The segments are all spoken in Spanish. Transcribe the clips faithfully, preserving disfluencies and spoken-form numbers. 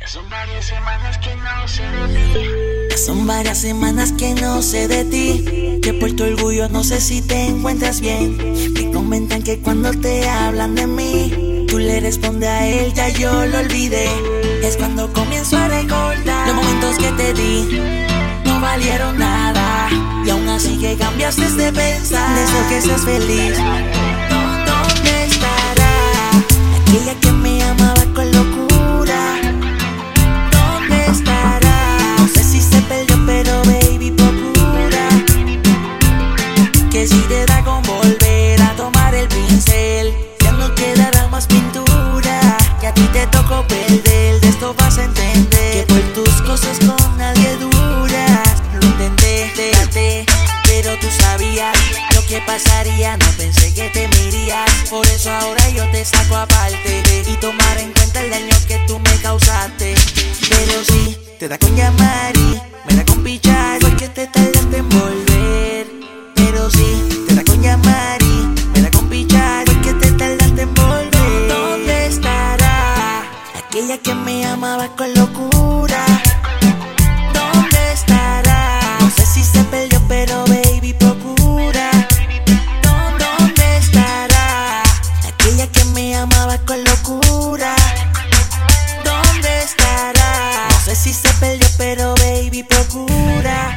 Son varias semanas que no sé de ti. Son varias semanas que no sé de ti. Que por tu orgullo no sé si te encuentras bien. Me comentan que cuando te hablan de mí, tú le respondes a él, ya yo lo olvidé. Es cuando comienzo a recordar los momentos que te di, no valieron nada. Y aún así que cambiaste de pensar. Deseo que seas feliz. ¿Dónde estará aquella que me amaba con locura? ¿Dónde estará? No sé si se perdió, pero baby procura que si te da con volver a tomar el pincel, ya no quedará más pintura. Que a ti te tocó perder, de esto vas a entender que por tus cosas con nadie duras. Lo intenté, traté, pero tú sabías lo que pasaría. No pensé que te mirarías, por eso ahora yo te saco aparte y tomar en cuenta el daño que tú me causaste. Pero sí, te da con llamar y me da con pichar, porque te tardaste en volver. Pero sí, te da con llamar y me da con pichar, porque te tardaste en volver. ¿Dónde estará aquella que me amaba con locura? ¿Dónde estará? No sé si se perdió, pero baby procura. ¿Dónde estará aquella que me amaba con locura? ¿Dónde estará? No sé si se perdió, pero baby procura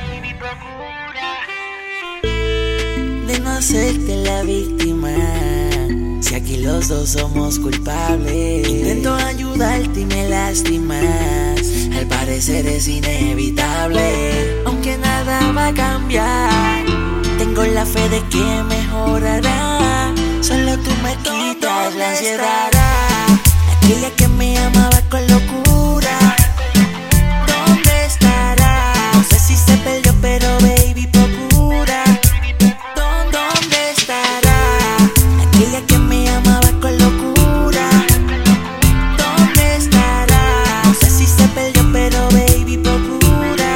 de no hacerte la víctima. Si aquí los dos somos culpables, intento ayudarte y me lastimas. Al parecer es inevitable, aunque nada va a cambiar. Tengo la fe de que mejorará. Solo tú me quitas la ansiedad. Aquella que me amaba con locura. ¿Dónde estará? No sé si se perdió, pero baby procura. ¿Dónde estará aquella que me amaba con locura? ¿Dónde estará? No sé si se perdió, pero baby procura.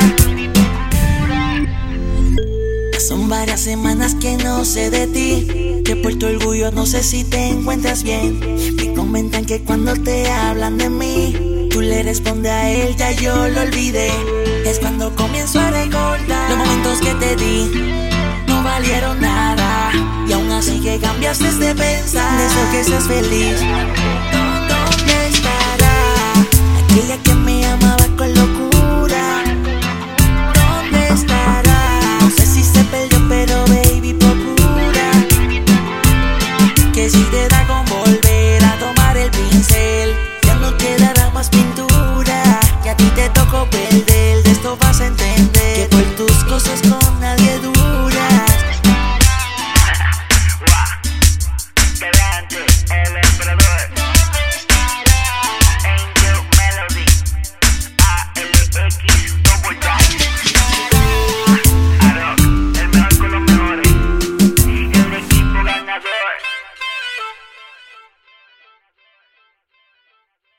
Son varias semanas que no sé de ti. Que por tu orgullo no sé si te encuentras bien. Me comentan que cuando te hablan de mí, tú le respondes a él, ya yo lo olvidé. Es cuando comienzo a recordar los momentos que te di, no valieron nada. Y aún así que cambiaste de pensar. Deseo que seas feliz. ¿Dónde estará aquella